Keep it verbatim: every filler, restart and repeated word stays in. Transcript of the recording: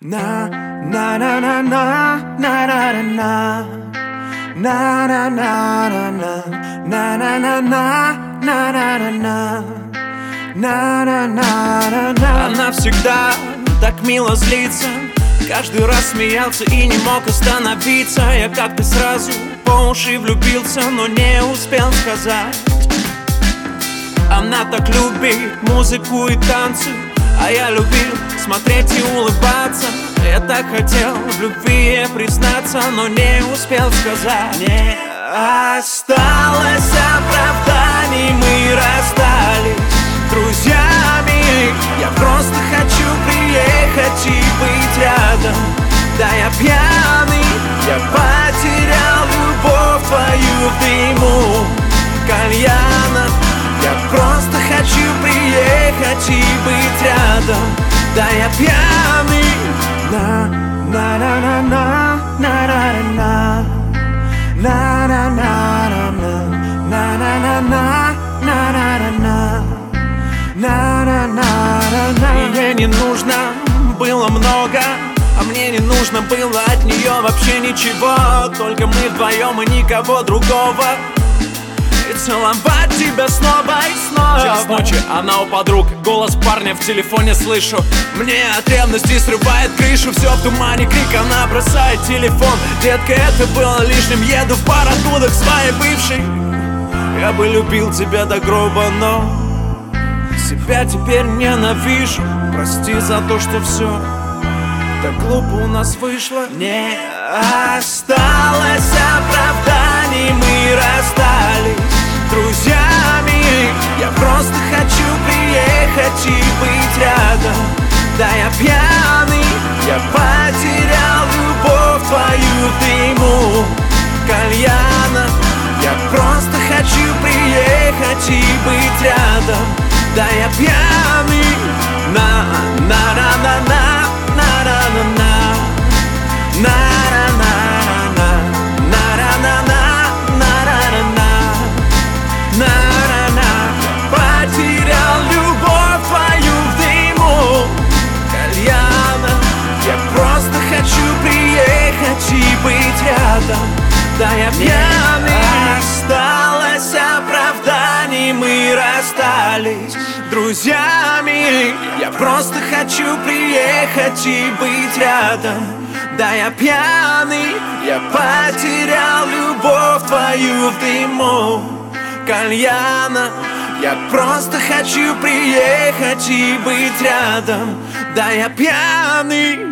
Na na na na na na na na na na na na na на на на на на на на на на на на. Она всегда так мило злится, каждый раз смеялся и не мог остановиться. Я как-то сразу по уши влюбился, но не успел сказать. Она так любит музыку и танцы, а я любил смотреть и улыбаться. Я так хотел в любви ей признаться, но не успел сказать. Не осталось оправданий, мы расстались друзьями. Я просто хочу приехать и быть рядом. Да, я пьяный, я потерял любовь твою в дыму кальяна. Я просто хочу приехать и быть рядом. Да, я пьяный. На на на на на на на на на на на на на на на на на. Ей не нужно было много, а мне не нужно было от нее вообще ничего. Только мы вдвоем и никого другого. И целовать тебя снова и снова. Через ночи она у подруг, голос парня в телефоне слышу. Мне от ревности срывает крышу. Все в тумане, крик, она бросает телефон. Детка, это было лишним, еду в пар оттуда к своей бывшей. Я бы любил тебя до гроба, но себя теперь ненавижу. Прости за то, что все так глупо у нас вышло. Не осталось оправданий, мы расстались друзьями. Я просто хочу приехать и быть рядом. Да, я пьяный, я потерял любовь твою в дыму кальяна. Я просто хочу приехать и быть рядом. Да, я пьяный. На на на на на на на на на на на на на. Потерял любовь твою в дыму кальяна. Я просто хочу приехать и быть рядом. Да, я пьяный. Осталось оправданий, мы расстались друзьями. Я просто хочу приехать и быть рядом. Да, я пьяный, я потерял любовь твою в дыму кальяна. Я просто хочу приехать и быть рядом. Да, я пьяный.